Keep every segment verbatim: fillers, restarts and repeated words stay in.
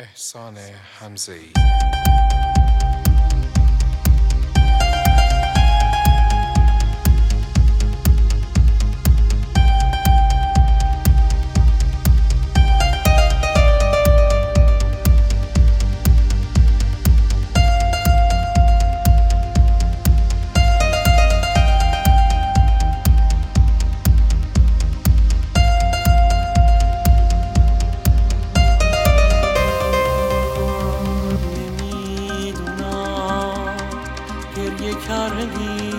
احسان حمزه‌ای. کردی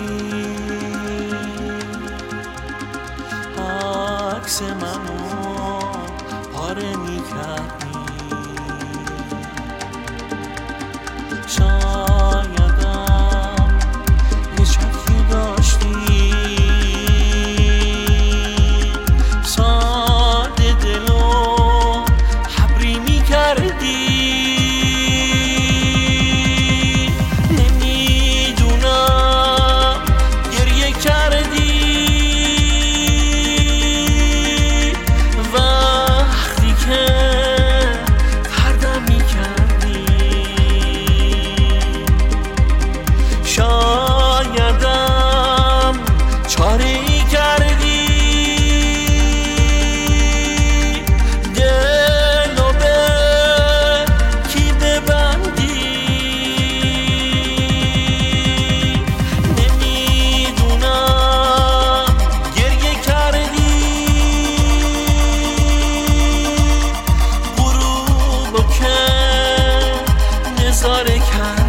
عکس منو پاره می کردی، شایدم یه شکی داشتی ساده دلو حبری می کردی. شایدم چاره‌ای کردی دلو به کی ببندی، نمیدونم گریه کردی غروبو که نظاره کردی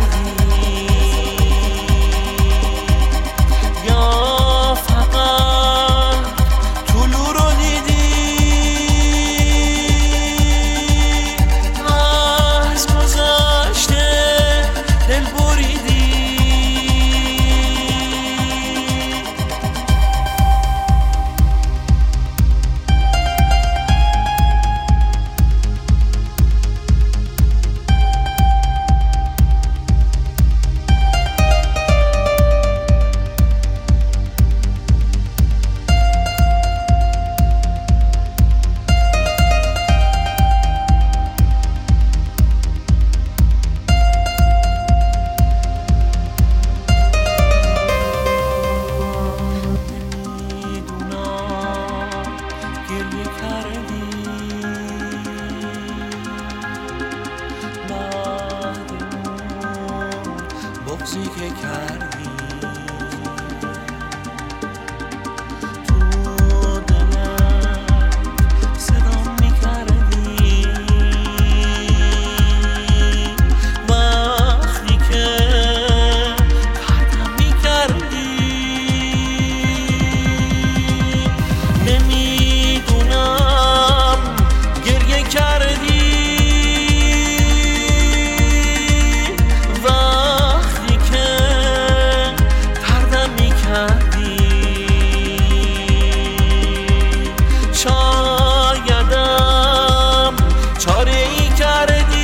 بغضی که کردی تو دلت صدام میکردی وقتی که پرتم میکردی. نمیدونم گریه کردی شایدم چاره‌ای کردی